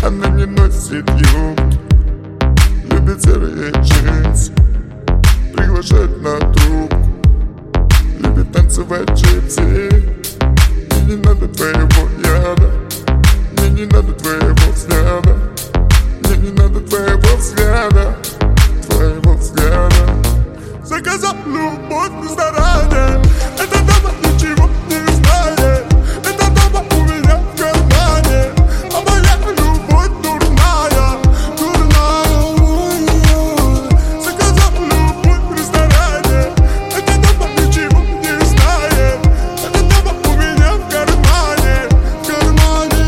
Она не носит юбки, любит серые джинсы, приглашает на трубку, любит танцевать джипси. Мне не надо твоего яда, мне не надо твоего взгляда, мне не надо твоего взгляда, твоего взгляда. Заказал любовь в ресторане, эта дама ничего не знает, эта дама у меня в кармане, а моя любовь дурная, дурная. Заказал любовь в ресторане, эта дама ничего не знает, эта дама у меня в кармане, в кармане.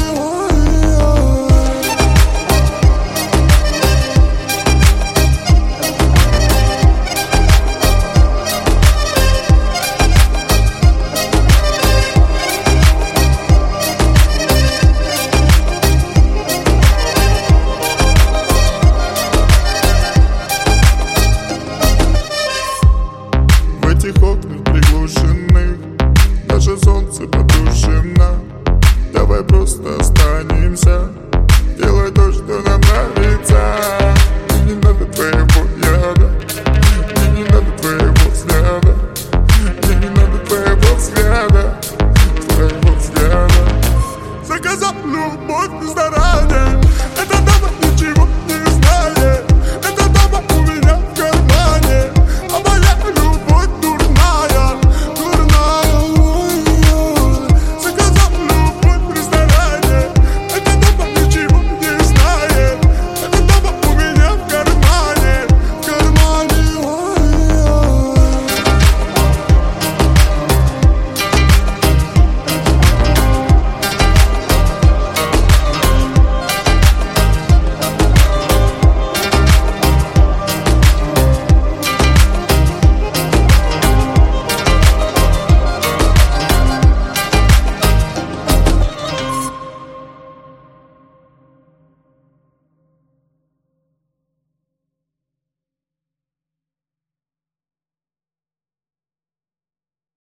В этих окнах приглушенных даже солнце потушено. Давай просто останемся.